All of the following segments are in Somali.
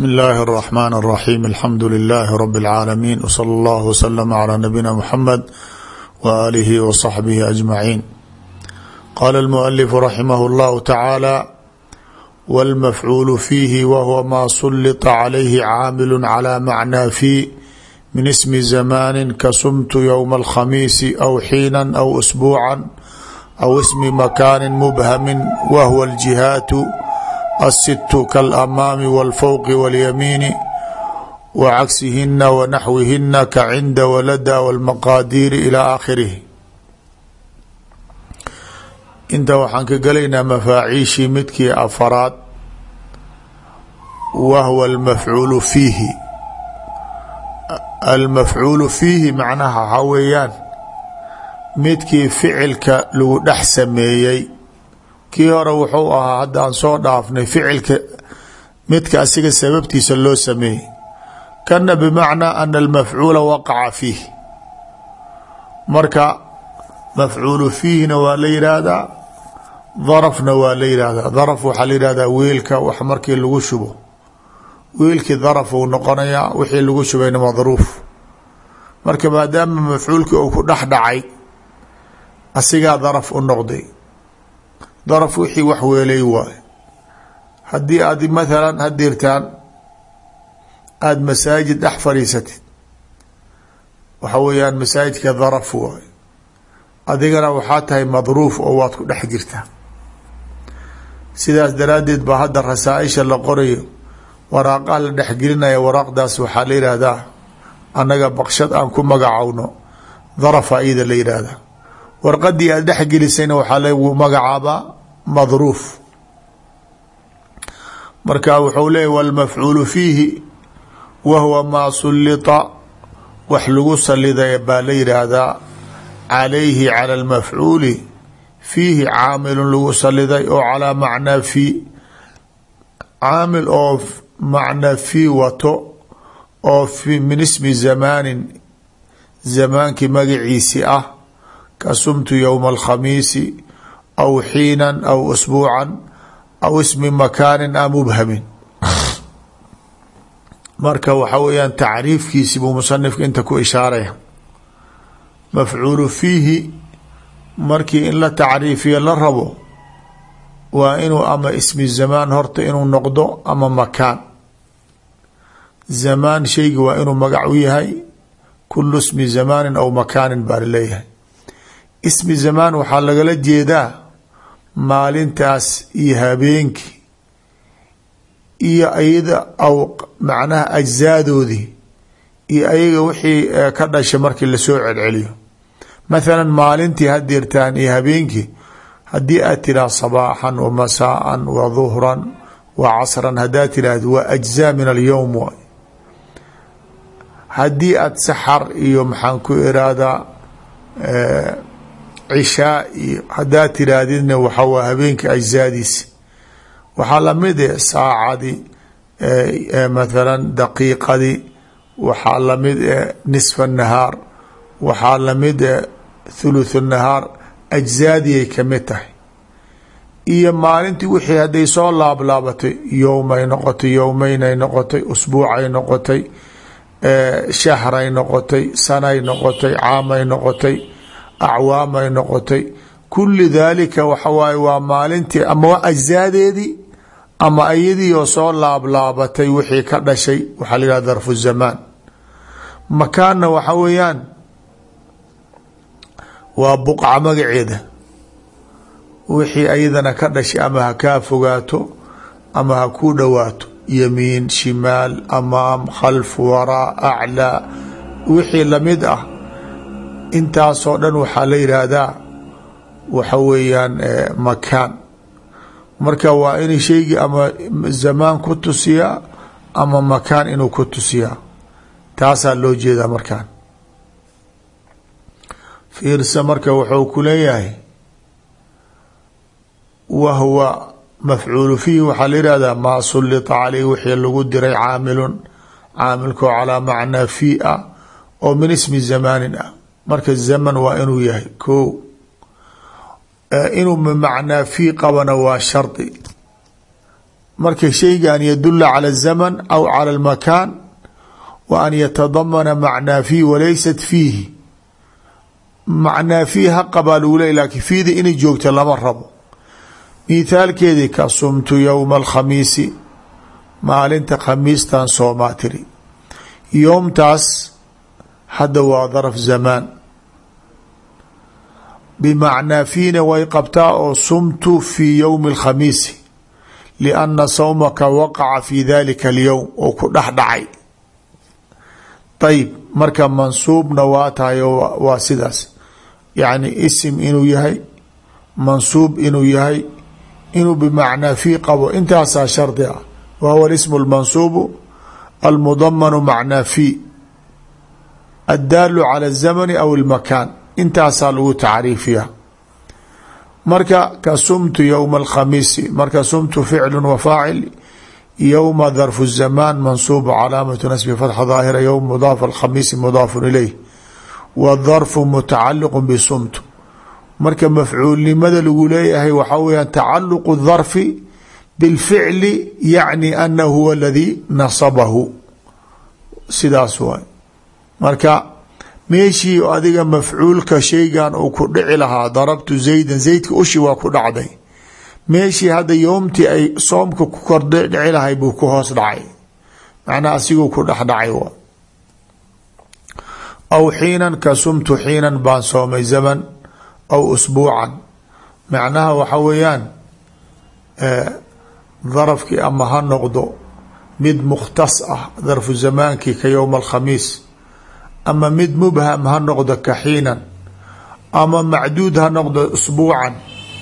بسم الله الرحمن الرحيم الحمد لله رب العالمين وصلى الله وسلم على نبينا محمد وآله وصحبه أجمعين. قال المؤلف رحمه الله تعالى: والمفعول فيه وهو ما سلط عليه عامل على معنى فيه من اسم زمان كصمت يوم الخميس أو حينا أو أسبوعا أو اسم مكان مبهم وهو الجهات الست كالأمام والفوق واليمين وعكسهن ونحوهن كعند ولدى والمقاadير إلى آخره. inta waxaan ka gelaynaa mafaaciishii midkii afaraad wahwa almafcuulu fiihi. almafcuulu fiihi macnaha waxaa weeyaan midkii ficilka lagu dhex sameeyey. kii hore wuxuu ahaa hadda aan soo dhaafnay ficilka midka asiga sababtiisa loo sameeyey. kana bimacnaa ana almafcuula waqaca fiih. marka mafcuulu fiihina waa la yidhaahdaa, darafna waa la yidhaahdaa. daraf waxaa la yidhahdaa weelka wax markii lagu shubo, weelkii daraf uu noqonayaa, wixii lagu shubayna madruuf. marka maadaama mafcuulkii uu ku dhex dhacay asigaa daraf u noqday. daraf wixii wax weelay waay. haddii aad mathalan hadirtaan aada masaajid dhex fadhiisatid, waxa weeyaan masaajidka daraf waay, adigana waxaa tahay madruuf oo waad ku dhex jirtaa. sidaas daraaddeed baa hadda rasaaisha la qorayo, waraaqaa la dhexgelinaya, waraaqdaas waxaa la yidhaahdaa annaga baqshad aan ku magacowno darafa iyada la yidhaahdaa. warqadii aad dhexgelisayna waxaa lagu magacaabaa madruuf. marka wuxuu leeyahy walmafcuulu fiihi wahuwa maa sullita, wax lagu saliday baa la yidhaahdaa calayhi cala almafcuuli fiihi caamilun lagu saliday oo calaa macnaa fii, caamil oo macnaa fii wato oo min ismi zamaanin zamaankii magaciisi ah kasumtu yowma alkhamiisi aw xiinan aw usbuucan aw ismi makaanin a mubhamin. marka waxa weeyaan tacriifkiisi buu musanifka inta ku ishaaraya. mafcuulu fiihi markii in la tacriifiyo la rabo waa inuu ama ismi zamaan horta inuu noqdo ama makaan. zamaan shaygi waa inuu magac u yahay, kulu ismi zamaanin aw makaanin baa laleeyahay. ismi zamaan waxaa lagala jeedaa maalintaas iyo habeenkii iyo ayada aw macnaha ajzaadoodii iyo ayaga wixii ka dhashay markii lasoo celceliyo. mathalan maalintii hadirtaan iyo habeenkii haddii aad tiraah sabaaxan wa masaaan wa duhran wa casran, haddaad tiraahdo waa ajzaa min alyowm waay. haddii aad saxar iyo maxaan ku irahdaa cishaa iyo haddaad tiraahdidna waxa waa habeenka ajzaadiisi. waxaa lamid e saacadii mathalan daqiiqadii, waxaa lamid e nisfa nahaar, waxaa lamid e thuluth nahaar, ajzaadiyay kamid tahay. iyo maalintii wixii hadday soo laablaabatay, yowmay noqotay, yowmeynay noqotay, usbuucay noqotay, shahray noqotay, sanay noqotay, caamay noqotay, acwaamay noqotay. kuli daalika waxa waaye waa maalintii ama waa ajzaadeedii ama ayadii oo soo laablaabatay wixii ka dhashay, waxaa la yidhahda darfu zamaan. makaanna waxa weeyaan waa buqca magaceeda, wixii ayadana ka dhashay ama ha kaa fogaato ama ha kuu dhowaato, yamiin, shimaal, amaam, khalf, waraa, aclaa, wixii lamid ah. intaasoo dhan waxaa la yidhaahdaa waxa weeyaan makaan. marka waa in shaygii ama zamaan ku tusiyaa ama makaan inuu ku tusiyaa, taasaa loo jeedaa. markaan fiirsa, marka wuxuu ku leeyahay wahwa mafcuulu fiihi waxaa la yihahdaa maa sullita caleyh wixii lagu diray caamilun, caamilkoo calaa macnaa fii ah oo min ismi zamaanin ah. marka zaman waa inuu yahay ko, inuu bimacnaa fii qabana waa shardi. marka shayga an yadula calى الزمن aw calى الmakan wa an yatadamana macnaa fiih walaysat fiihi. macnaa fiih haqa baa lagu leey lakin fiida inay joogta lama rabo. mithaalkeedii ka sumtu yowma alkhamiisi, maalinta khamiistan soomaa tiri. yoomtaas hadda waa darf zamaan, bimacnaa fiina way qabtaa oo sumtu fii yowmi alkhamiisi lianna sawmaka waqaca fi dalika alyowm oo ku dhex dhacay. ayib marka mansuubna waa tahay oo waa sidaas, yacni isim inuu yahay, mansuub inuu yahay, inuu bimacnaa fii qabo, intaasaa shardi ah. wa huwa اlismu اlmansuubu almudamanu macnaa fii addaalu calى الzamani aw اlmakan, intaasaa lagu tacriifiya. marka ka sumtu yowma alkhamiisi, marka sumtu ficlu wa faacil, yowma darfu الzamaan mansuub calaamatu nasbi fatxa daahira, yowm mudaaf alkhamiisi mudaafu ilayh, wa darfu mutacaliq bisumtu. marka mafcuulnimada lagu leeyahay waxaa weyaan tacaluqu darfi bilficli, yacni ana huwa aladii nasabahu, sidaas waay. marka meeshii adiga mafcuulka shaygan uu ku dhici lahaa, darabtu zaydan, zaydka ushi waa ku dhacday, meeshii hadda yoomtii ay soomka ku kor dhici lahay buu ku hoos dhacay, macnaa asiguu ku dhex dhacay wa. aw xiinan ka sumtu xiinan baan soomay zaman, aw usbuucan, macnaha waxa weeyaan darafkii ama ha noqdo mid mukhtas ah darfu zamaankii ka yowma alkhamiis, ama mid mubham ha noqdo ka xiinan, ama macduud ha noqdo usbuucan.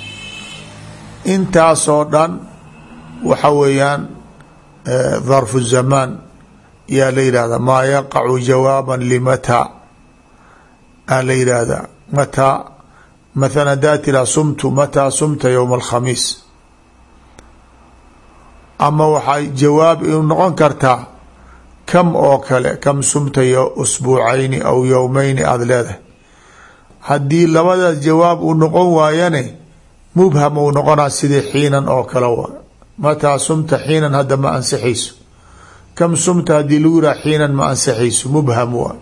intaasoo dhan waxa weeyaan darfu zamaan yaa la yihahda. maa yaqacu jawaaban limataa aa la yihahda. mataa mathala hadaa tiraa sumtu, mataa sumta yowma alkhamiis, ama waxay jawaab inu noqon kartaa kam oo kale, kam sumta usbuucayni aw yowmeyni aada leedahay. haddii labadaas jawaab uu noqon waayane mubham uu noqonaa sidii xiinan oo kale waa. mataa sumta xiinan hadda ma ansixayso, kam sumta haddii lagu yihah xiinan ma ansixayso, mubham waa.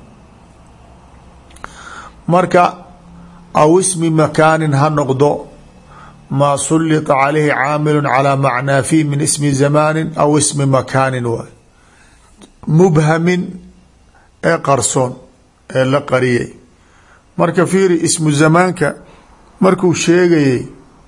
marka aw ismi makaanin ha noqdo, maa sulita calayhi caamilu calaa macnaa fiih min ismi zamaanin aw ismi makaanin waay. mubhamin ee qarsoon ee la qariyay. marka fiiri ismu zamaanka markuu sheegayay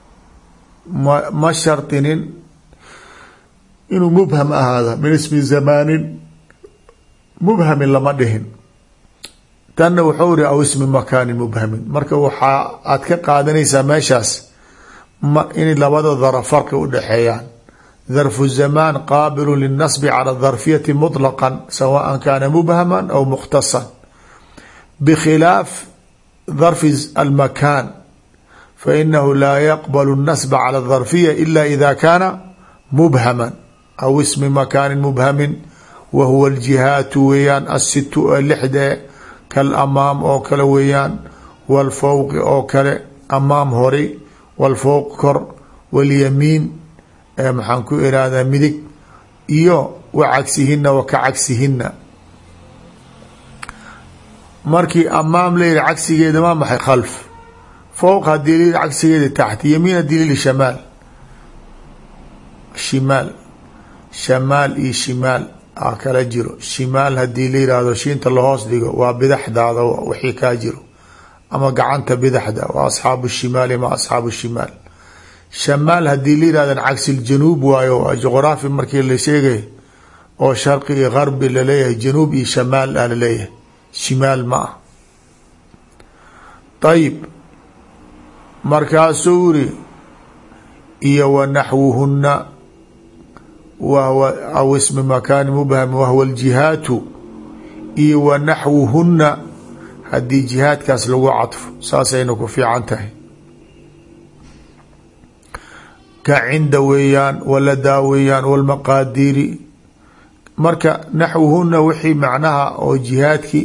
ma shardinin inuu mubham ahaada min ismi zamaanin, mubhamin lama dhihin. tanna wuxuu iri aw ismi makaanin mubhamin. marka waxaa aad ka qaadanaysaa meeshaas in labada daraf farqi u dhexeeyaan. darfu zamaan qaabilu linasbi cala darfiyati muطlaqa sawaan kaana mubhaman aw mukhtasan, bkhilaaf darfi almakaan fainahu laa yaqbalu الnasba cala الdarfiya ila ida kaana mubhaman aw ismi makaanin mubhamin, wa huwa aljihaatu weeyaan asitu ee lixde, kalamaam oo kale weeyaan, wاlfowqi oo kale amaam hori, wاlfowq kor, wاlyamiin maxaan ku irahdaa midig, iyo wa cagsihina wa ka cagsihina. markii amaam la yihi cagsigeeda maa maxay khalf, fowq hadii la yihi cagsigeeda taxt, yamiin hadii la yihi shamaal. shimaal, shamaal iyo shimaal a kala jiro. shimaal hadii la yihahdo shiinta lahoos dhigo waa bidaxdaada wixii kaa jiro, ama gacanta bidaxda waa asxaabu shimaali ma asxaabu shimaal. shamaal hadii la yihahdan cagsi ljanuub waayo, waa juqraafi markii la sheegay oo sharqi iyo garbi laleeyahay, januub iyo shamaal a laleeyahay, shimaal ma ah. ayib markaasuu iri iyo wa naxwuhuna, wahwa aw ismi makaani mubham wahwa aljihaatu, iyo wa naxwuhuna haddii jihaadkaas lagu cadfo saasayna ku fiican tahay. ka cinda weeyaan, waladaa weeyaan, walmaqaadiiri. marka naxwuhuna wixii macnaha oo jihaadkii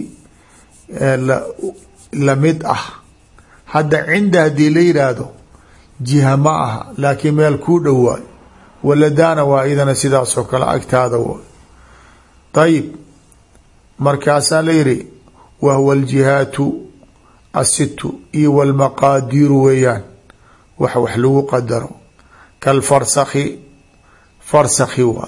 lamid ah. hadda cinda haddii la yidhaahdo jiha ma aha, laakiin meel kuu dhowaay. waladaana waa idana sidaasoo kale agtaada w ayib markaasaa la yihi wahuwa aljihaatu asitu iyo walmaqaadiiru weeyaan wax lagu qadaro kalfarsakhi farsakhi waay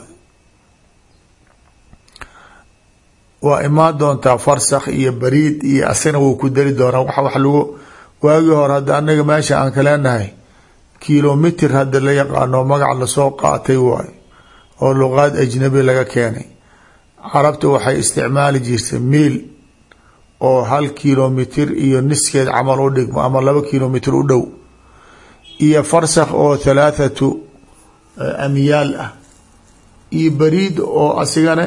waa imaan doontaa farsakh iyo bariid iyo asina wuu ku dari doonaa wax lagu waagii hore hadda anaga meesha aan kaleenahay kilomitr hadda la yaqaano magac lasoo qaatay waay oo luqaad ajnabi laga keenay carabta waxay isticmaali jirtay miil oo 1 kilomitr iyo niskeed camal u dhigmo ama 2 kilomitr u dhow iyo farsakh oo 3 amyaal ah iyo bariid oo asigana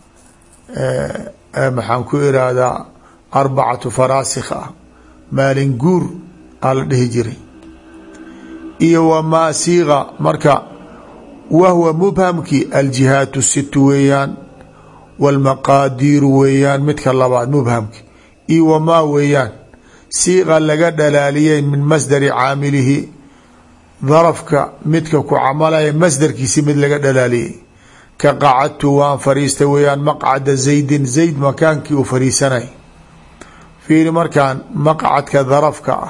maxaan ku irahdaa 4 faraasikh ah maalin guur aa la dhihi jiray iyo wamaa siiqa marka wahwa mubhamki aljihaatu sit weeyaan walmaqaadiiru weeyaan midka labaad mubhamki iyo wamaa weeyaan siiqa laga dhalaaliyay min masdari caamilihi darafka midka ku camalaya masdarkiisi mid laga dhalaaliyay ka qacadtu waan fariistay weeyaan maqcada zaydin zayd makaankii uu fariisanay fiiri markaan maqcadka darafka ah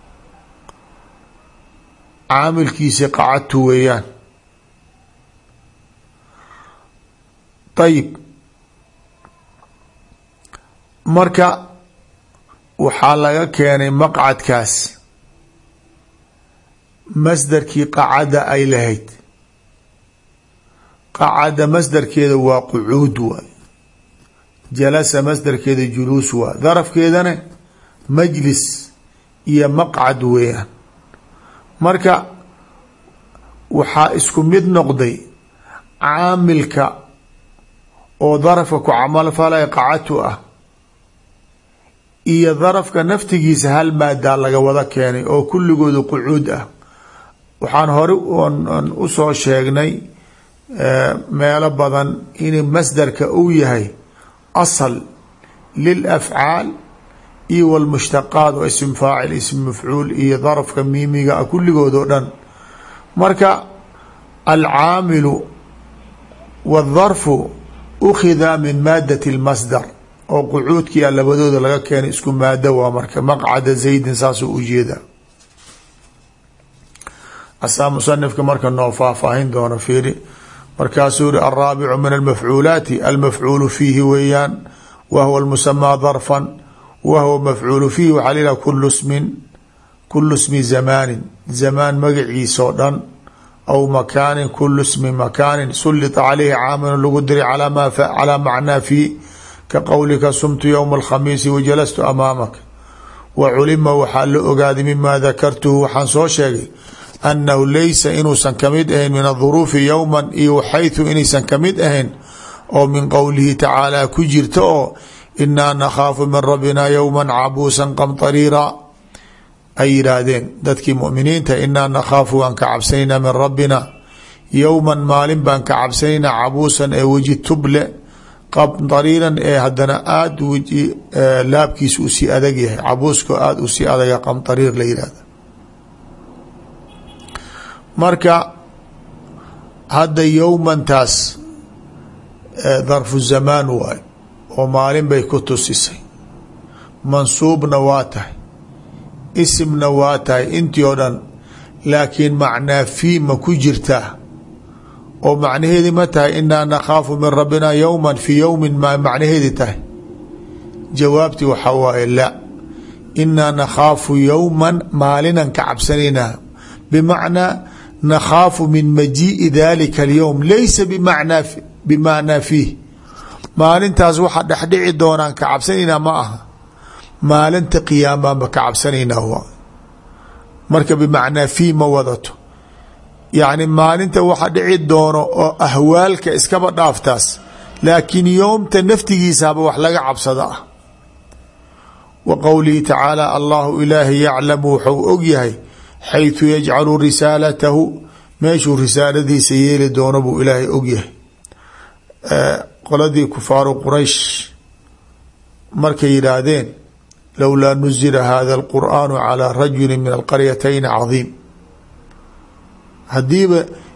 caamilkiisi qacadtu weeyaan ayib marka waxaa laga keenay maqcadkaas masdarkii qacada ay lahayd qacada masdarkeeda waa qucuud waay jalasa masdarkeeda juluus waay darafkeedana majlis iyo maqcad weeyaan marka waxaa isku mid noqday caamilka oo darafka ku camal falay qacatu ah iyo darafka naftigiisa hal maadaa laga wada keenay oo kulligooda qucuud ah waxaan hore usoo sheegnay meelo badan in masdarka uu yahay asal lilafcaal iyo wlmushtaqaat oo ism faacil ism mafcuul iyo darafka miimiga ah kulligood oo dhan marka alcaamilu wاdarfu ukhida min maadati اlmasdar oo qucuudkii labadooda laga keenay isku maado waa marka maqcada zaydin saasuu ujeeda asaa musanifka marka noo faahfaahin doono fiiri markaasuu uri alraabicu min almafcuulaati almafcuulu fiihi weeyaan wahuwa lmusamaa darfan wahuwa mafcuulu fiihi waxaa layihaha kulu smi zamaanin zamaan magaciisoo dhan aw makaanin kulu smi makaanin sullita caleyhi caamilun lagu diray calaa macnaa fii ka qowlika sumtu yowma alkhamiisi wajalastu amaamaka wa culima waxaa la ogaaday mima dakartuhu waxaan soo sheegay annahu laysa inuusan kamid ahayn min aduruufi yowman iyo xayثu inaysan kamid ahayn oo min qowlihi tacaala ku jirta oo inaa nakhaafu min rabbina yowma cabuusan qamطariira ay yidhaahdeen dadkii muminiinta inaa nakhaafu waan ka cabsanaynaa min rabbina yowman maalin baan ka cabsanaynaa cabuusan ee weji tuble qamطariiran ee haddana aada weji laabkiisa usii adag yahay cabuuska aada usii adaga qamطariir la yihahda marka hadda yowmantaas darfu zamaan waay oo maalin bay ku tusisay mansuubna waa tahay isimna waa tahay intii oo dhan laakiin macnaa fii ma ku jirtaa oo macnaheedi ma tahay inaa nakhaafu min rabbina yowman fii yowmin ma macnaheedi tahay jawaabtii waxaa waaye la inaa nakhaafu yowman maalinan ka cabsanaynaa bimacnaa nakhaafu min majii'i dalika alyowm laysa bimacnaa fiih maalintaas waxa dhexdhici doonaan ka cabsanaynaa ma aha maalinta qiyaamaanba ka cabsanaynaa waa marka bimacnaa fii ma wadato yacni maalinta waxa dhici doono oo ahwaalka iskaba dhaaftaas laakiin yoomta naftigiisaba wax laga cabsada ah wa qowlihi tacaala allahu ilaahi yaclamu wuxuu og yahay xayثu yajcalu risaalatahu meeshuu risaaladiisa yeeli doono buu ilaahay og yahay qoladii kufaaru quraysh markay yidhaahdeen lowlaa nuzila hada اlqur'aanu calىa rajuli min alqaryatayn cadiim haddiiba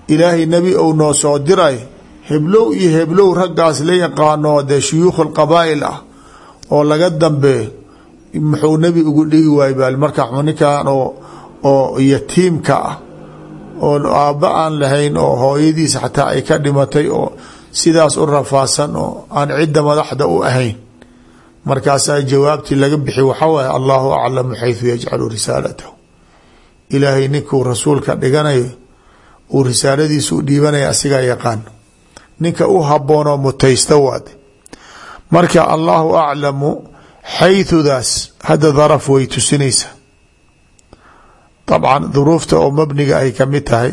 ilaahay nebi ou noo soo diray heblow iyo heblow raggaas la yaqaano dee shuyuukh alqabaa'il ah oo laga dambeeyo muxuu nebi ugu dhigi waay baal marka ninkan oo yatiimka ah oo aabba aan lahayn oo hooyadiisa xataa ay ka dhimatay oo sidaas u rafaasan oo aan cidda madaxda u ahayn markaasaa jawaabtii laga bixi waxaa waaye allahu aclamu xayثu yajcalu risaalatahu ilaahay ninkuu rasuulka dhiganayo uu risaaladiisa u dhiibanaya asigaa yaqaano ninka u haboonoo mutaysta waade marka allahu aclamu xayثudaas hadda daraf way tusinaysaa طabcan duruufta oo mabniga ay kamid tahay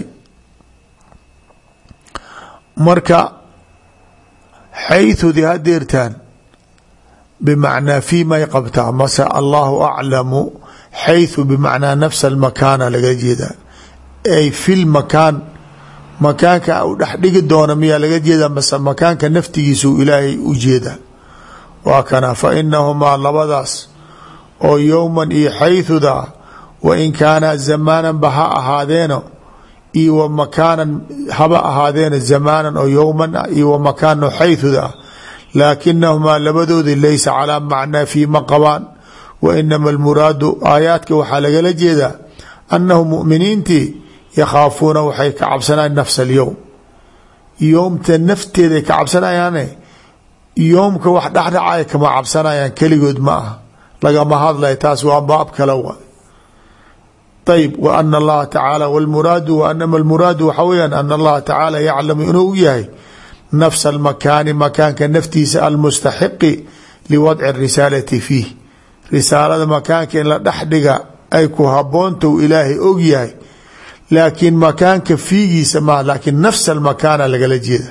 marka xayثudii hadeertaan bmacnaa fii may qabtaa mase allahu aclamu xayثu bmacnaa nafsa اlmakaana laga jeedaa ay fi lmakaan makaanka u dhex dhigi doona miyaa laga jeedaa mase makaanka naftigiisuu ilaahay u jeedaa waa kana fainahumaa labadaas oo yowman iyo xayثuda wain kaana zamaanan ba ha ahaadeeno iyo wa makaanan haba ahaadeeno zamaanan oo yowman iyo wa makaano xayثuda ah laakinahumaa labadoodii laysa calaa macnaa fii ma qabaan wa inama almuraadu aayaadka waxaa lagala jeedaa annahu muminiintii yakhaafuuna waxay ka cabsanayaan nafsa alyowm yoomta nafteeday ka cabsanayaane yoomka wax dhexdhacaya kama cabsanayaan keligood ma aha lagama hadlay taas waa baab kale wa ayb wa ana allaha tacaala wlmuraadu wa anama almuraadu waxaa weyaan ana allaha tacaala yaclamu inuu u yahay nafsa almakaani makaanka naftiisa almustaxiqi liwadci risaalati fiih risaalada makaanka in la dhex dhiga ay ku haboonta u ilaahay og yahay laakiin makaanka fiigiisa maaha laakiin nafsa almakaana lagala jeeda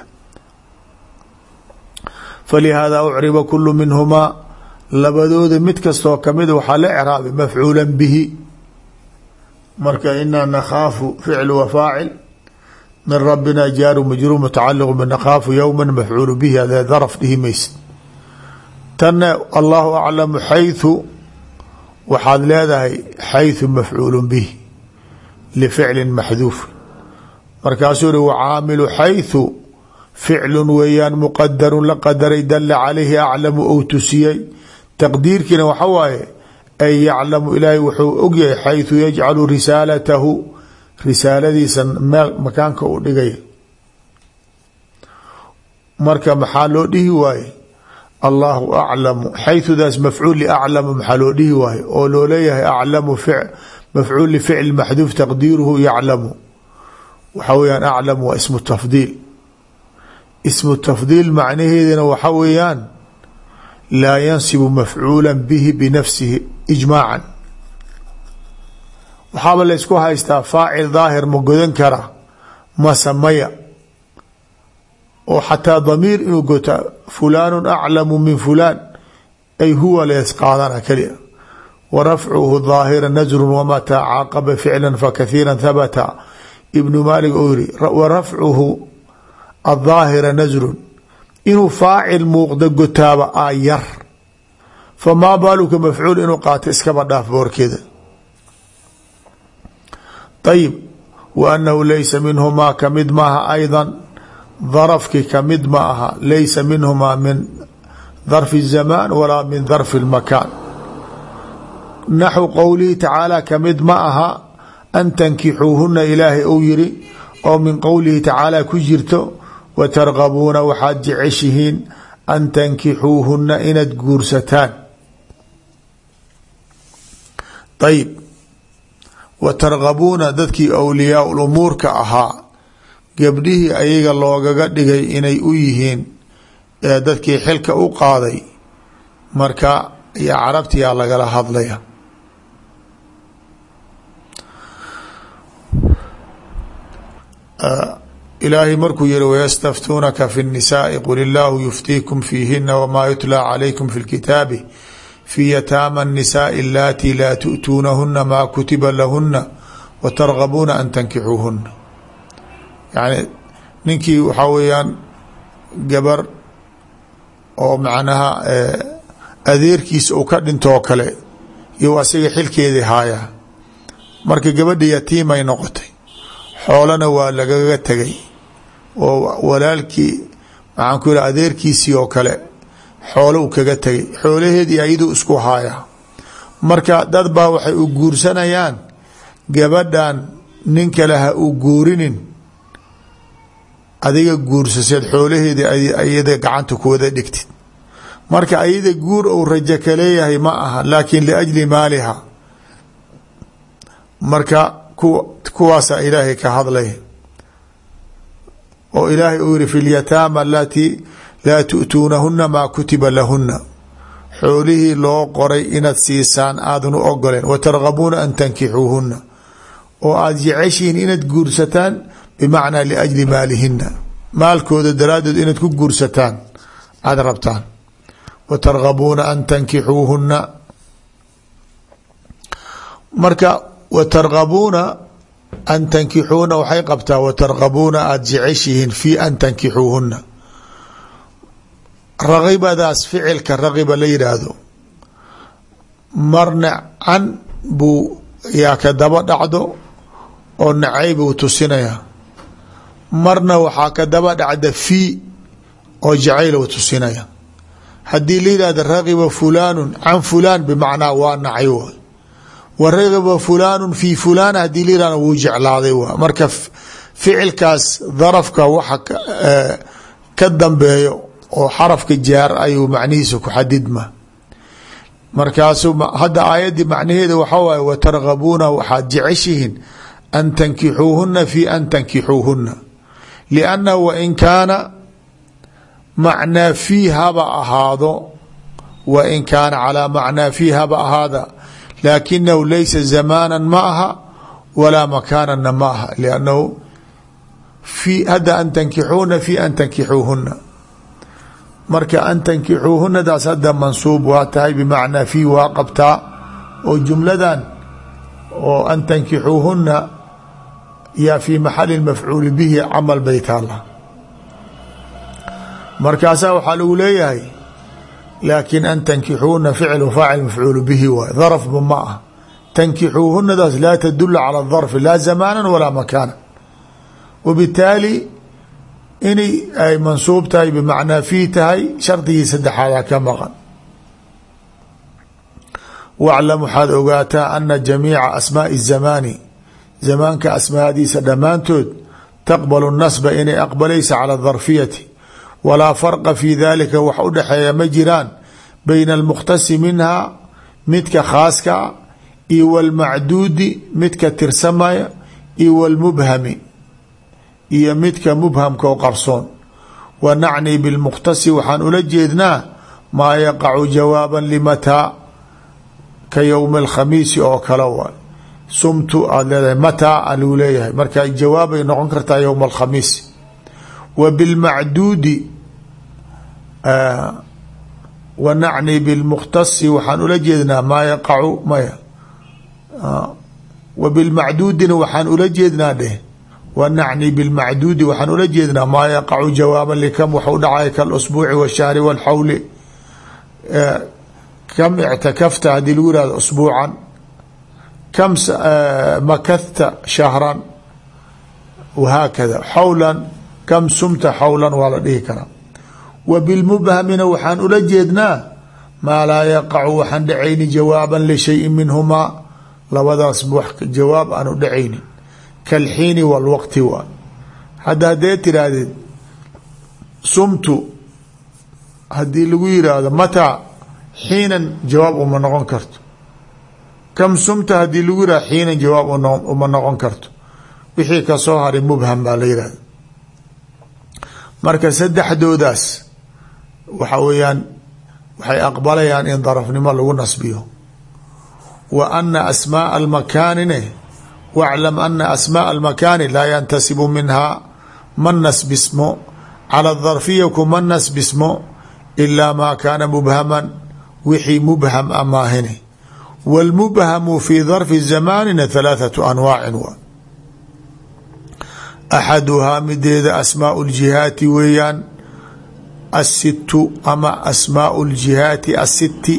falihaada ucriba kulu minhumaa labadooda mid kastoo kamida waxaa la craabay mafcuula bihi marka inaa nakhaafu ficlu wa faacil min rabina jaaru majruur mutacaliq bnakaafu yowma mafcuulu bihi adee daraf dhihi maysa tanna allahu aclamu xayثu waxaad leedahay xayثu mafcuulu bihi lficli maxduuf markaasuu uri wacaamilu xayثu ficlu weeyaan muqadaru la qadaray dala calayhi aclamu ou tusiyey taqdiirkiina waxa waaye ay yaclamu ilaahay wuxuu ogyahay xayثu yajcalu risaalatahu risaaladiisa makaanka u dhigay marka maxaa loo dhihi waaye allahu aclamu xayثudaas mafcuul liaclamu maxaa loo dhihi waaye oo loo leeyahay aclamu mafcuul lficl maxduuf taqdiiruhu yaclamu waxaa weyaan aclamu waa ismu tafdiil ismu tafdiil macnaheedina waxa weeyaan laa yansibu mafcuula bihi binafsihi ijmaacan waxaaba la ysku haystaa faacil daahir ma godan kara mase maya oo xataa damiir inuu gota fulaanu aclamu min fulaan ay huwa lees qaadana kelia warafcuhu daahira nasru wamataa caaqaba ficla fakathiira habata ibnu maalik oo yiri warafcuhu adaahira nasrun inuu faacil muuqda gotaaba aa yar famaa baaluka mafcuul inuu qaato iskaba dhaaf boorkeeda ayib wa annahu laysa minhumaa kamid maaha ayda darafki kamid ma aha laysa minhumaa min darfi الzamaan walaa min darfi اlmakaan naxwu qowlihi tacaala kamid ma aha an tankixuuhuna ilaahay uu yiri oo min qowlihi tacaala ku jirto watargabuuna waxaad jeceshihiin an tankixuuhuna inaad guursataan ayib watargabuuna dadkii awliyaa lumuurka ahaa gabdhihii ayaga loogaga dhigay inay u yihiin dadkii xilka u qaaday marka iyo carabtiyaa lagala hadlaya ilaahay markuu yihi wayastaftuunaka fi الnisaai qul illaahu yuftiikum fiihina wmaa yutlaa calaykum fi اlkitaabi fi yataama الnisaai alatii laa tu'tuunahuna maa kutiba lahuna watargabuuna an tankixuuhuna yani ninkii waxaa weeyaan gabar oo macnaha adeerkiisa uu ka dhintoo kale iyo asiga xilkeedii haaya marka gabadha yatiimay noqotay xoolana waa lagaga tegay oo walaalkii maxaan ku yidhaha adeerkiisii oo kale xoolo u kaga tegay xoolaheedii ayaduu isku haaya marka dad baa waxay u guursanayaan gabadhan nin kale ha u guurinin adiga guursaseed xoolaheedii ayada gacanta ku wada dhigtid marka ayada guur ou rajo ka leeyahay ma aha laakiin liajli maaliha marka kuwaasaa ilaahay ka hadlay oo ilaahay uu yihi fi lyataama alatii laa tu'tuunahuna maa kutiba lahuna xoolihii loo qoray inaad siisaan aadan u ogoleen watargabuuna an tankixuuhuna oo aada jeceshihiin inaad guursataan bimacnaa liajli maalihina maalkooda daraaddeed inaad ku guursataan aada rabtaan watargabuuna an tankixuuhuna marka watargabuuna an tankixuuna waxay qabtaa watargabuuna aada jeceshihiin fii an tankixuuhuna ragibadaas ficilka ragiba la yidhaahdo marna can buu yaa ka daba dhacdo oo nacay buu tusinaya marna waxaa ka daba dhacda fii oo jacayl u tusinaya haddii la yidhahdo ragiba fulaanu can fulaan bimacnaa waa nacay waay wa ragiba fulaanu fii fulaan haddii la yihahdo wuu jeclaaday waay marka ficilkaas darafka waxa ka dambeeyo oo xarafka jaar ayuu macnihiisa ku xadidma markaasu hadda aayaddii macnaheeda waxa waaye watargabuuna waxaad jeceshihiin an tankixuuhuna fi an tankixuuhuna liannahu wain kaana macnaa fii haba ahaado wain kaana calaa macnaa fii haba ahaada laakinahu laysa zamaanan ma aha walaa makaanana ma aha liannahu hadda an tankixuuna fi an tankixuuhuna marka an tankixuuhunadaas hadda mansuub waa tahay bimacnaa fii waa qabtaa oo jumladan oo an tankixuuhuna yaa fii maxali mafcuuli bihi camal bay taala markaasaa waxaa lagu leeyahay laakin an tankixuuna ficlu faacil mafcuulu bihi waay darafba ma ah tankixuuhunadaas laa tadula cala darfi laa zamaana walaa makaana wabitaali inay ay mansuub tahay bimacnaa fii tahay shardigii saddexaadaa ka maqan waclam waxaad ogaataa ana jamiica asmaai zamaani zamaanka asmaadiisa dhammaantood taqbalu nasba inay aqbalaysa cala darfiyati walaa farqa fii dalika wax u dhexeeya ma jiraan bayna almukhtasi minha midka khaaska iyo walmacduudi midka tirsamaya iyo walmubhami iyo midka mubhamka o qarsoon wa nacni bilmukhtasi waxaan ula jeednaa maa yaqacu jawaaban limataa ka yowmi alkhamiisi oo kale waay sumtu aada leedahay mataa aluu leeyahay marka jawaabay noqon kartaa yowma alkhamiis wa bilmacduudi wa nacni bilmukhtasi waxaan ula jeednaa maa yaqacu maya wa bilmacduudina waxaan ula jeednaa dheh wanacni bilmacduudi waxaan ula jeednaa maa yaqacu jawaaban likam waxu dhacay kalusbuuci washahri walxawli kam ictakafta haddii lagu yihahdo usbuucan kam makahta shahran wahaakada xawlan kam sumta xawlan waa la dhihi karaa wa bilmubhamina waxaan ula jeednaa maa laa yaqacu waxaan dhacayni jawaaban lishayin minhumaa labadaas jawaab aan u dhacaynin kalxiini walwaqti waa hadda haddee tiraahdeed sumtu haddii lagu yiraahdo mataa xiinan jawaab uma noqon karto kam sumta haddii lagu yihahdo xiinan jawaab uma noqon karto wixii kasoo haray mubham baa la yihahda marka saddexdoodaas waxa weeyaan waxay aqbalayaan in darafnimo lagu nasbiyo wa ana asmaaa almakaanine waclam ana asmaaa almakaani laa yantasibu minhaa man nasbismo cala darfiya kuma nasbismo ilaa maa kaana mubhaman wixii mubham a maahine wاlmubhamu fi darfi zamaanina halaaثatu anwaacin waa axaduhaa mideeda asmaau اljihaati weeyaan asitu ama asmaau اljihaati asiti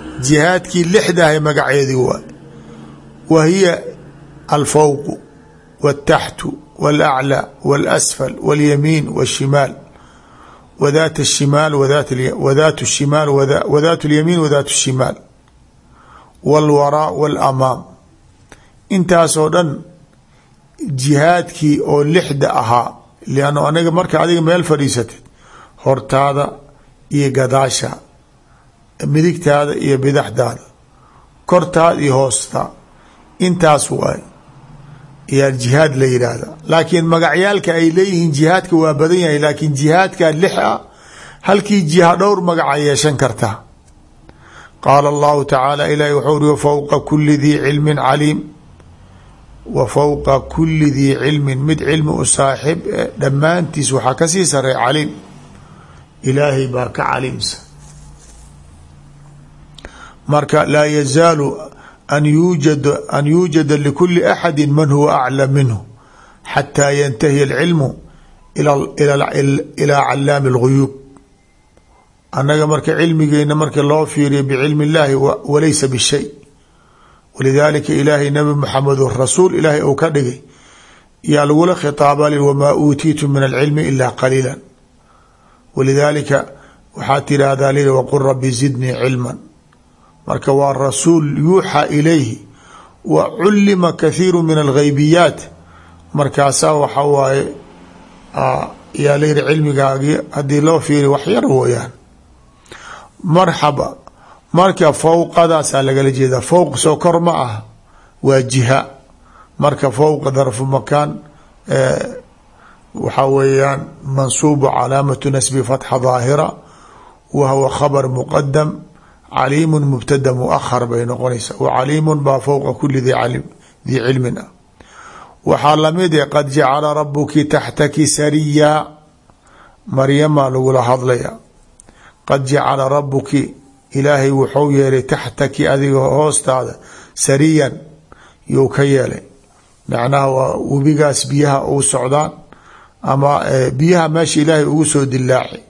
jihaadkii lixdahay magaceedii waa wa hiya alfawqu والتحت والأعلى والأسفل واليمين والشمال وذات الشمال وذات الشمال وذات اليمين وذات الشمال والوراء والأمام intaasoo dhan jihaadkii oo lixda ahaa lianno aniga marka adiga meel fadhiisatid hortaada iyo gadaasha midigtaada iyo bidaxdaada kortaada iyo hoosta intaas waay yaa jihaad la yidhaahda laakiin magacyaalka ay leeyihiin jihaadka waa badan yahay laakiin jihaadka lix ah halkii jiha dhowr magaca yeeshan karta qaala allahu tacaala ilahi wuxuu uri wafowqa kuli dii cilmin caliim wa fowqa kuli dii cilmin mid cilmi u saaxib dhammaantiis waxaa kasii sarey caliim ilaahay baa ka caliimsan marka laa yazaalu an yuujada likuli axadi man huwa aclam minhu xataa yantahiya alcilmu ilaa calaami اlguyuub annaga marka cilmigeena marka loo fiiriyo bicilmi اllahi walaysa bishay walidaalika ilaahay nabi maxamed rasuul ilaahay ou ka dhigay yaa lagula khitaaba wamaa uutiitu min alcilmi ilaa qaliila walidaalika waxaa tirahdaa li waqul rabi zidnii cilma marka waa rasuul yuuxaa ilayhi wa culima kathiiru min alghaybiyaat markaasaa waxa waaye yaa layihi cilmigaagii haddii loo fiiriy wax yar wooyaan marxaba marka fowqadaasaa lagala jeedaa fowq soo kor ma ah waa jiha marka fowqa darfu makaan waxaa weeyaan mansuubu calaamatu nasbi fatxa daahira wa huwa khabar muqadam caliimu mubtada muahar bay noqonaysaa wacaliimun baa fowqa kuli dii cilmin ah waxaa lamid e qad jacala rabuki taxtaki sariya maryamaa lagula hadlaya qad jacala rabuki ilaahay wuxuu yeelay taxtaki adiga hoostaada sariyan you ka yeelay macnaha waa webigaas biyaha u socdaan ama biyaha meesha ilaahay ugu soo dilaaci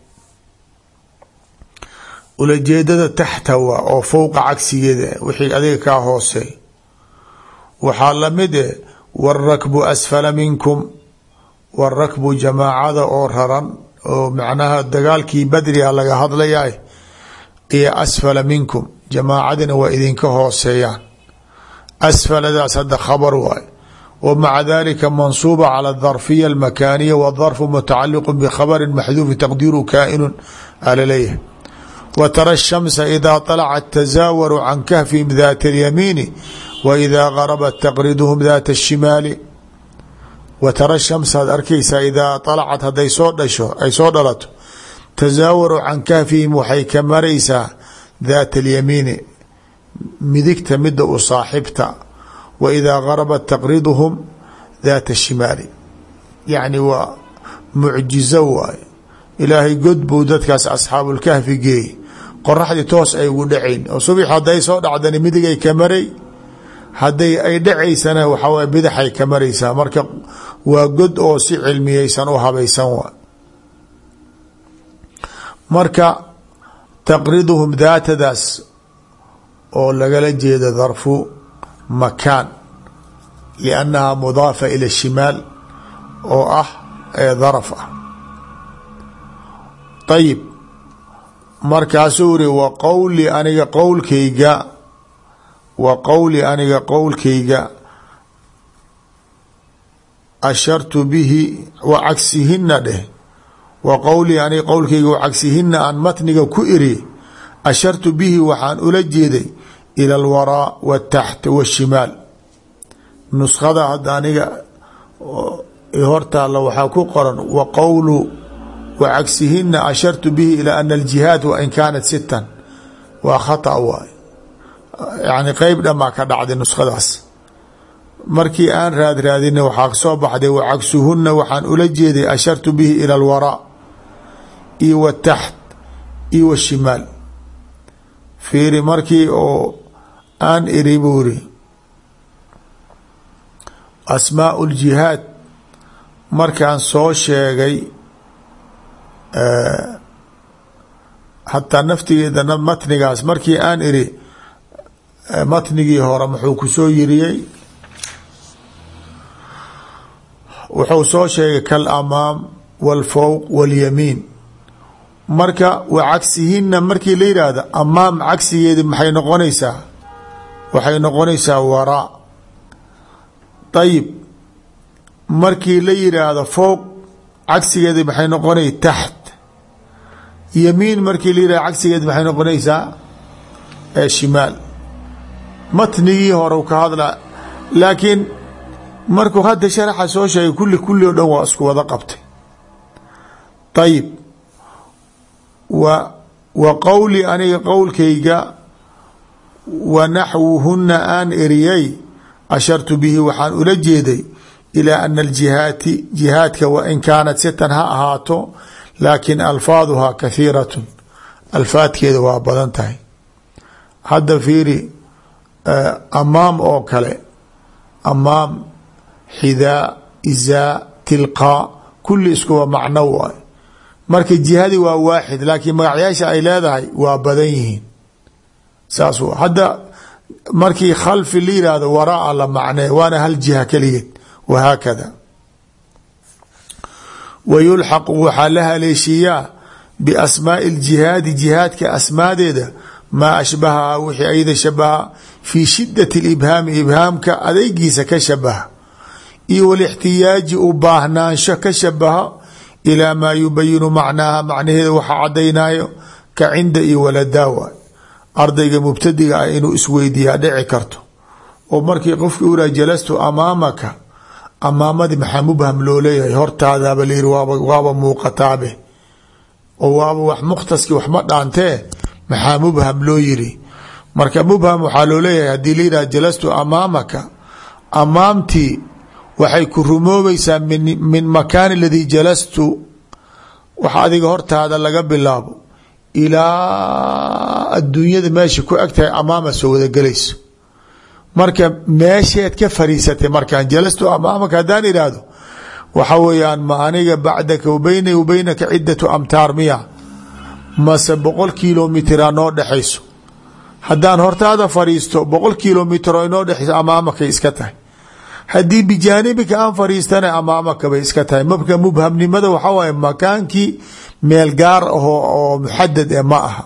ulajeedada taxta waa oo fowqa cagsigeeda wixii adiga kaa hoosey waxaa lamid e warakbu asfala minkum warakbu jamaacada oo raran oo macnaha dagaalkii badriga laga hadlayaay iyo asfala minkum jamaacadina waa idinka hooseeyaan asfaladaas hadda khabar waay wa maca dalika mansuuba cala darfiya almakaaniya wadarfu mutacaliqu bikhabari maxduufi taqdiiru kaainu alaleeyahay wa tara shamsa idaa طalacat tasaawaru can kahfihim daata اlyamiini wa idaa garabat taqriduhum daata الshimaali wa tara shamsaad arkaysaa idaa طalacat hadday soo dhasho ay soo dhalato tasaawaru can kahfihim waxay ka maraysaa daata اlyamiini midigta mida u saaxibta wa idaa garabat taqriduhum daata الshimaali yacni waa mucjizo waaye ilaahay god buu dadkaas asxaabu lkahfi geeyey qoraxdii toos ay ugu dhacayn oo subix hadday soo dhacdani midigay ka maray hadday ay dhacaysana waxaa waye bidaxay ka maraysaa marka waa god oo si cilmiyeysan u habaysan waa marka taqriduhum daatadaas oo lagala jeeda darfu makaan liannaha mudaafa ila shimaal oo ah ee daraf ah ayib markaasuu iri wa qowli aniga qowlkayga ashartu bihi wa cagsihina dheh wa qowlii aniga qowlkayga wa cagsihina aan matniga ku iri ashartu bihi waxaan ula jeeday ila alwaraa wataxt washimaal nuskhada hadda aniga hortaalla waxaa ku qoran wa qowlu wacagsihina ashartu bihi ilaa ana aljihaad wain kaanat sitan waa khata waay yani qeyb dhamaa ka dhacday nuskhadaas markii aan raadraadina waxaa soo baxday wacagsuhuna waxaan ula jeeday ashartu bihi ila alwaraa iyo wataxt iyo washimaal fiiri markii oo aan iri buuri asmaau ljihaad markaan soo sheegay hataa naftigeeda matnigaas markii aan iri matnigii hore muxuu ku soo yiriyey wuxuu soo sheegay kalamaam walfowq walyamiin. marka wa cagsihina markii la yidhaahdo amaam cagsigeedi maxay noqonaysaa? waxay noqonaysaa waraa. ayib markii la yidhaahdo fowq cagsigeedi maxay noqonay taxt. yamiin markii la yidhahdo cagsigeedi maxay noqonaysaa? shimaal. matnigii hore ka hadla, laakiin markuu hadda sharaxa soo sheegay kulli o dhan waa isku wada qabtay. ayib wa qowli aniga qowlkayga wa naxwuhuna aan eriyay ashartu bihi waxaan ula jeeday ilaa ana aljihaati jihaadka wain kaanat sitan ha ahaato laakin alfaaduhaa kahiiratun alfaadkeeda waa badan tahay. hadda fiiri amaam oo kale, amaam, xidaa, izaa, tilqaa kulli iskuwa macno waay. marka jihadi waa waaxid laakiin magacyaasha ay leedahay waa badan yihiin. saas hadda markii khalfi la yihahdo waraa la macnee waana hal jiha keligeed. wahaakada wayulxaqu waxaa la haleeshiiyaa biasmaai اljihaadi jihaadka asmaadeeda maa ashbahaha wixii ayada shabaha fii shidati اlibhaami ibhaamka adeygiisa ka shabaha iyo walixtiyaaji u baahnaansho ka shabaha ilaa maa yubayinu macnaaha macnaheeda waxa cadaynayo ka cinda iyo waladaawa. ardayga mubtadiga ah inuu isweydiiyaa dhici karto oo markii qofki uraa jalastu amaamaka, amaamadii maxaa mubham loo leeyahay? hortaadaaba la yiri waaba muuqataabe oo waaba wax mukhtaski wax ma dhaantee maxaa mubham loo yiri? marka mubham waxaa loo leeyahay haddii la yidhaha jalastu amaamaka, amaamtii waxay ku rumoobaysaa min makaani aladii jalastu, waxa adiga hortaada laga bilaabo ilaa adduunyada meesha ku eg tahay amaama soo wada gelayso. marka meesheed ka fariisatay markaan jalastu amaamaka haddaan idhaahdo waxa weeyaan ma aniga bacdaka wabayni wa baynaka ciddatu amtaar miya mase 100 kilomitr noo dhexayso? haddaan hortaada fariisto 100 kilomitr oo inoo dhexayso amaamakay iska tahay. haddii bijaanibika aan fariistana amaamaka bay iska tahay. marka mubhamnimada waxa waaye makaankii meel gaar ahoo oo muxadad ma aha.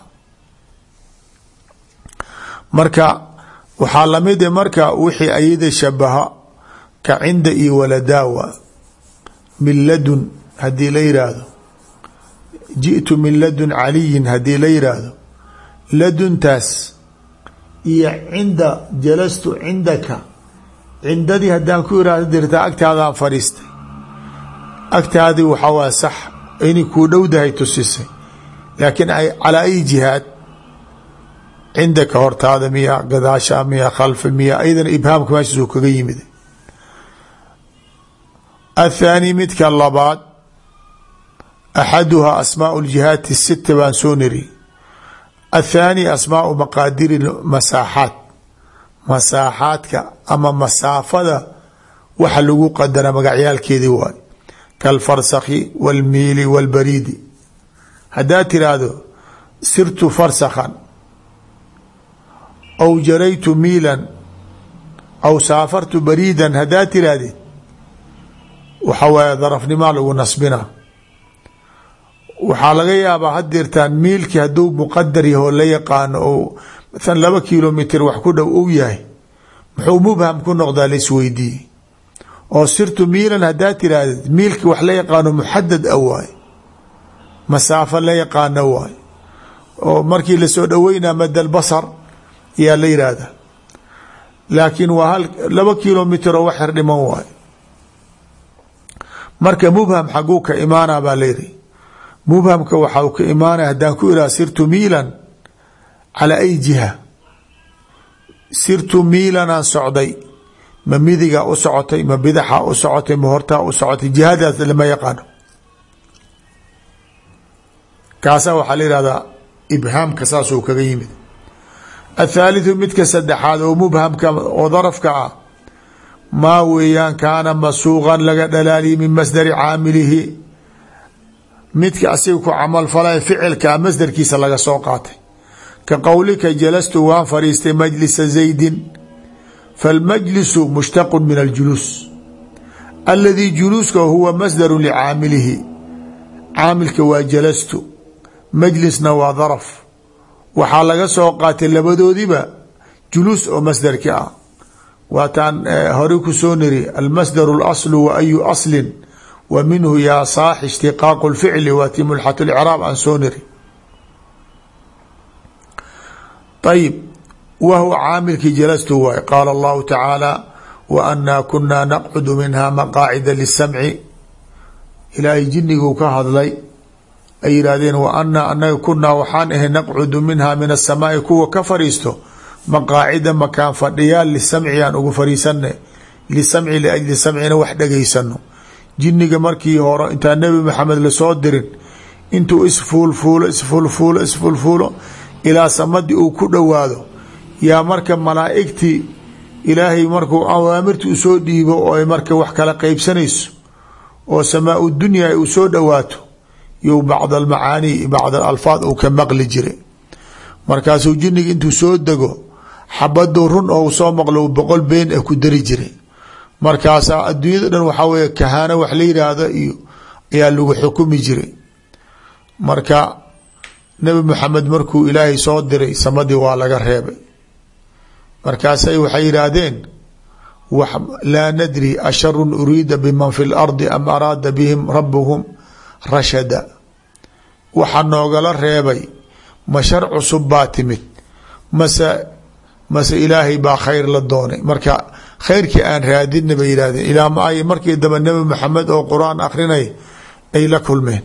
marka waxaa lamid marka wixii ayada shabaha ka cinda iyo waladaawa. min ladun hadii la yiraahdo, jiئtu min ladun caliyin hadii la yiraahdo, laduntaas iyo cinda jalastu cindaka, cindadii haddaan ku iraahdo dirtaa agtaadaan fadhiistay, agtaadii waxaa waa sax inay kuu dhowdahay tusisay, laakiin calaa ay jihaad? cindaka hortaada miya, gadaasha miya, khalfa miya? ayadana ibhaamka meeshaasuu kaga yimid. athaani midka labaad axaduhaa asmaau ljihaati sita baan soo niri. athaani asmaau maqaadiri masaaxaat, masaaxaadka ama masaafada waxa lagu qadara magacyaalkeedii waay. kalfarsakhi wاlmiili wاlbariidi. haddaad tiraahdo sirtu farsakhan aw jaraytu miilan aw saafartu bariidan, haddaad tirahdid waxa waaye darafnimaa lagu nasbina. waxaa laga yaabaa hadeertaan miilkii hadduu muqadar yaho la yaqaano oo maala 2 kilomitr wax ku dhow ou yahay muxuu mubham ku noqdaa laisweydiiye. oo sirtu miilan haddaad tirahdid miilkii wax la yaqaano muxadad a waay, masaafo la yaqaano waay, oo markii lasoo dhaweynaa mada basar yaa la yihahda, laakiin waa 2 kilomitr oo wax yar dhiman waay. marka mubham xaguu ka imaana baa layidhi? mubhamka waxau ka imaanaya haddaan ku iraha sirtu miilan calaa ay jiha, sirtu miilanaan socday, ma midigaa u socotay, ma bidaxaa u socotay, ma hortaa u socotay? jihadaas lama yaqaano. kaasaa waxaa la yihahdaa ibhaamka saasuu kaga yimid. athaalitثu midka saddexaad oo mubhamka oo darafka ah maa weeyaan kaana masuuqan laga dhalaaliye min masdari caamilihi, midka asiga ku camal falay ficilkaa masdarkiisa laga soo qaatay. ka qowlika jalastu waan fadhiistay majlisa zaydin, falmajlisu mushtaqu min aljuluus. aladii juluuska huwa masdaru licaamilihi, caamilka waa jalastu, majlisna waa darf. waxaa laga soo qaatay labadoodiba juluus oo masdarki ah. waataan hore ku soo niri almasdaru اlaslu wa ayu aslin wa minhu yaa saax ishtiqaaqu اlficli waati mulxat اlcraab aan soo niri. ayib wa huwa caamilkii jalastu waay. qaala allahu tacaala wa anaa kunaa naqcudu minha maqaacida lisamci. ilaahay jiniguu ka hadlay ay yidhaahdeen wa anaa anaga kunaa waxaan ahay naqcudu minha min asamaai kuwa ka fariisto maqaacida makaan fadhiyaal lisamci aan ugu fariisana, lisamci liajli samcina wax dhegaysano. jiniga markii hore intaan nebi maxamed lasoo dirin intuu isfuulfuulo ilaa samadii uu ku dhowaado yaa marka malaa'igtii ilaahay markuu awaamirta usoo dhiibo oo ay marka wax kala qeybsanayso oo samaau dunya ay usoo dhowaato you bacd almacaani bacd alalfaad uu ka maqli jiray. markaasuu jiniga intuu soo dego xabaduu run oo soo maqlo 100 been ee ku dari jiray. markaasaa adduunyada dhan waxaa weeye kahaano wax la yidhaahdo iyo ayaa lagu xukumi jiray. marka nebi maxamed markuu ilaahay soo diray samadii waa laga reebay. markaasay waxay yidhaahdeen laa nadri asharun uriida biman fi lardi am araada bihim rabuhum rashada. waxaa noogala reebay ma shar cusub baa timid mase ilaahay baa khayr la doonay. marka khayrkii aan raadina bay yidhahdeen ilaa ma ay markii dambe nebi maxamed oo qur-aan akrinay ay la kulmeen.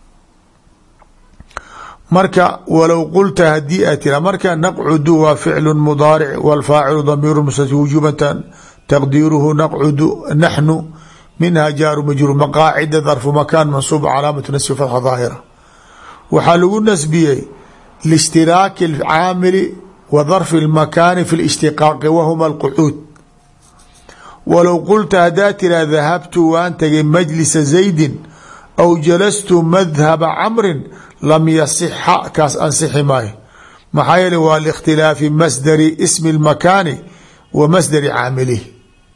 marka walow qulta hadii aad tira marka naqcudu waa ficlu mudaaric wاlfaacilu damiiru mustatir wujuban taqdiiruhu naqcudu naxnu minha jaaru majruur maqaacida darfu makaan mansuub calaamatu nasbi fatxa daahira. waxaa lagu nasbiyey liishtiraaki اlcaamili wa darfi اlmakaani fi اlishtiqaaqi wahuma alqucuud. walow qulta hadaa tira dahabtu waan tagay majlisa zaydin aw jalastu madhaba camrin lam yasixa kaas ansixi maayo. maxaa yeele waa likhtilaafi masdari ismi اlmakaani wa masdari caamilihi.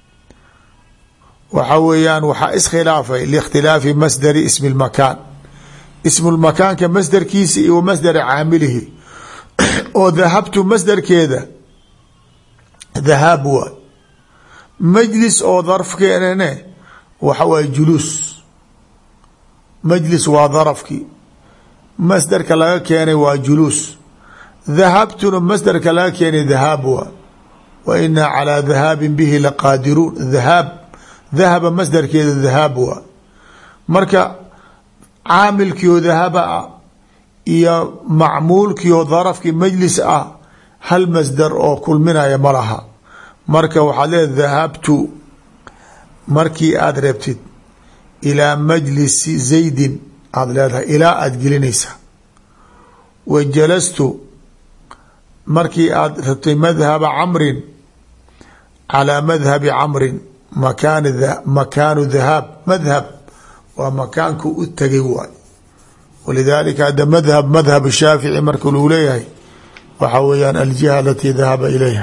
waxa weeyaan waxaa iskhilaafay likhtilaafi masdari ismi اlmakaan, ismu lmakaanka masdarkiisa iyo masdari caamilihi. oo dahabtu masdarkeeda dahaab waay, majlis oo darfkeenane waxa waay juluus. majlis waa darafkii, masdarka laga keenay waa juluus. dahabtuna masdarka laga keenay dahaab waa. wa inaa calaa dahaabin bihi laqaadiruun. dahaab dahaba masdarkeeda dahaab waa. marka caamilkiio dahaba ah iyo macmuulkiio darafkii majlis ah hal masdar oo kulminaya ma laha. marka waxaad leedahay dahabtu markii aada rabtid ilaa majlisi zaydin aada leedahay ilaa aada gelinaysa. wa jalastu markii aada rabtay madhaba camrin calaa madhabi camrin makaanu dahaab. madhab waa makaanku u tegay waay. walidaalika hadda madhab shaafici marka lagu leeyahay waxaa weeyaan aljiha alatii dahaba ilayha.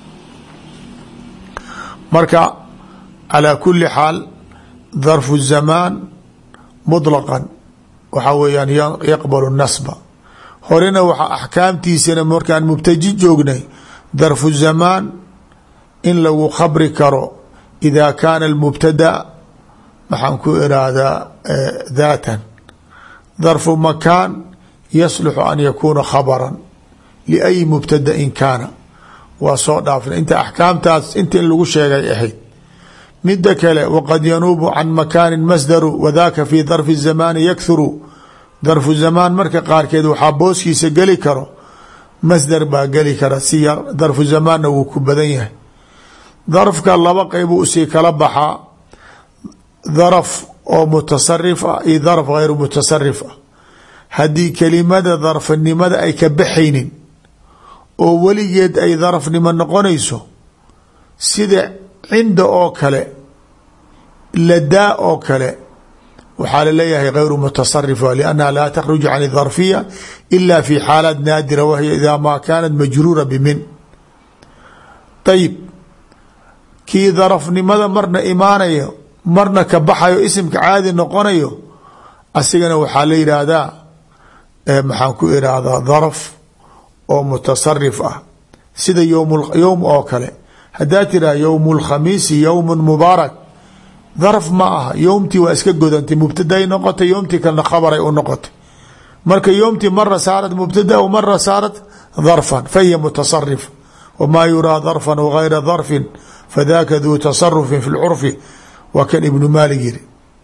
marka calaa kuli xaal darfu zamaan muطlaqan waxaa weeyaan yaqbalu nasba. horena waxaa axkaamtiisana markaan mubtaji joognay darfu zamaan in lagu khabri karo ida kaana almubtada maxaan ku iraahdaa daatan. darfu makaan yasluxu an yakuuna khabaran liأyi mubtadain kaana. waa soo dhaafna inta axkaamtaas inta in lagu sheegay ahayd. mida kale waqad yanuubu can makaanin masdaru wadaka fi darfi الzamaani yakhuru. darfu zamaan marka qaarkeed waxaa booskiisa geli karo masdar baa geli kara si yar. darfu zamaanna wuu ku badan yahay. darfka laba qeybu usii kala baxaa, darf oo mutasarif ah iyo darf gayru mutasarif ah. haddii kelimada darfinimada ay ka baxaynin oo weligeed ay darfnimo noqonayso sida cinda oo kale, ladaa oo kale, waxaa laleeyahay gayru mutasarifa liannaha laa takhruj can darfiya ila fi xaalaat naadira wahiya idaa maa kaanat majruura bimin. ayib kii darafnimada marna imaanayo marna ka baxayo isimka caadi noqonayo asigana waxaa la yidhaahdaa maxaan ku irahdaa darf oo mutasarif ah sida yowm oo kale haddaa tiraha yowm اlkhamiisi yowm mubaarak darf ma aha yowmtii waa iska godantay mubtaday noqotay yowmtii kalena khabaray u noqotay marka yowmtii mara saarat mubtada w mara saarat darfan fahiya mutasarif wmaa yuraa darfan wgayra darfin fadaka duu tasarufin fi lcurfi waa kan ibnu maalik yiri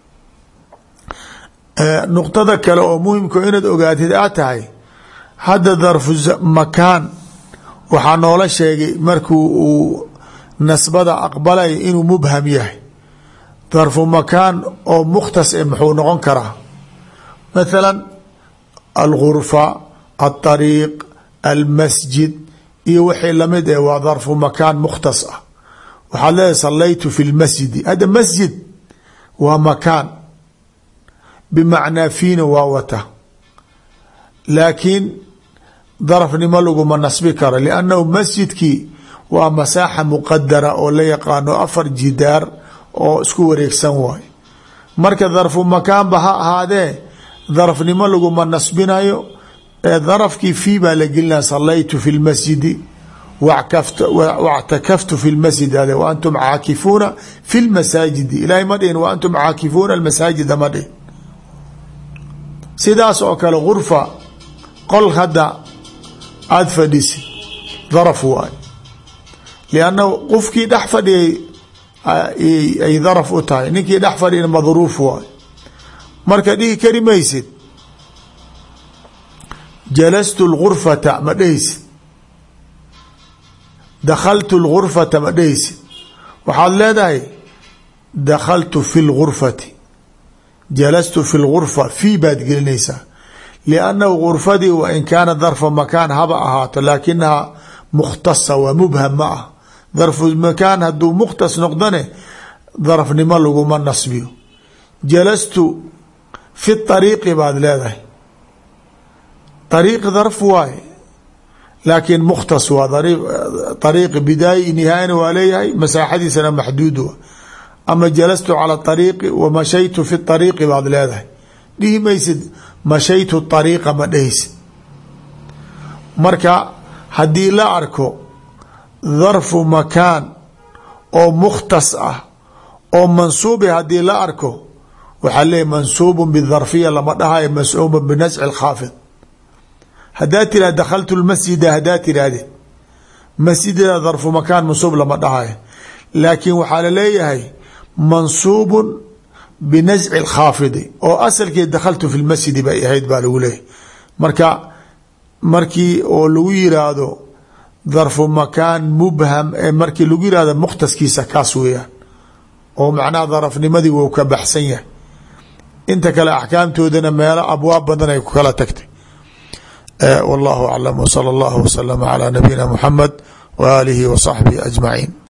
nuqtada kale oo muhimka inaad ogaatid aad tahay hadda darfu makaan waxaa noola sheegay markuu uu nasbada aqbalay inuu mubham yahay darfu makaan oo mukhtas e muxuu noqon karaa mathala algurfa alطariiq almasjid iyo wixii lamid eh waa darfu makaan mukhtas ah waxaad leedahay salaytu fi lmasjidi hadda masjid waa makaan bimacnaa fiina waa wata laakiin darafnimo laguma nasbi karo liannahu masjidkii waa masaaxa muqadara oo la yaqaano 4 jidaar oo isku wareegsan waayo marka darfu makaanba ha ahaadee darafnimo laguma nasbinayo ee darafkii fii baa la gelinaya salaytu fi lmasjidi wاctakaftu fi lmasjid ade wa antum caakifuuna fi lmasaajidi ilahay ma dhihin wa antum caakifuuna almasaajida ma dhihin sidaas oo kale gurfa qol hadda aada fadhisi daraf waayo liannahu qofkii dhex fadhiyay ay daraf u tahay ninkii dhex fadhiyana madruuf waayo marka dhihi kari maysid jalastu lgurfata ma dhehaysid dakhaltu lgurfata ma dhehaysid waxaad leedahay dakhaltu fi lgurfati jalastu fi lgurfa fii baad gelinaysaa liannahu gurfadii wa in kaana darfa makaan haba ahaato laakinaha mukhtasa waa mubham ma ah darfu makaan hadduu mukhtas noqdane darafnimo laguma nasbiyo jalastu fi ariiqi baad leedahay ariiq darf waaye laakiin mukhtas waa ariiq bidaaya nihaayana waa leeyahay masaaxadiisana maxduud wa ama jalastu cala ariiqi wa mashaytu fi ariiqi baad leedahay dhihi maysid mashaytu ariiqa ma dhehaysid marka haddii la arko darfu makaan oo mukhtas ah oo mansuubi haddii la arko waxaa leeyahy mansuubu bidarfiya lama dhahayo mascuuba binasci lkhaafid haddaad tiraha dakhaltu lmasjida haddaad tirahdid masjidada darfu makaan mansuub lama dhahayo laakiin waxaa laleeyahay mansuubun binasci lkhaafidi oo asalkii dakhaltu fi lmasjidi bay ahayd baa lagu leeyahy marka markii oo lagu yiraahdo darfu makaan mubham ee markii lagu yihahdo mukhtaskiisa kaas weeyaan oo macnaha darafnimadii wou ka baxsan yahay inta kale axkaamtoodana meelo abwaab badan ay ku kala tagtay wallahu aclam wsala allahu waslama calaa nabiyina muxamed wa aalihi wa saxbihi ajmaciin.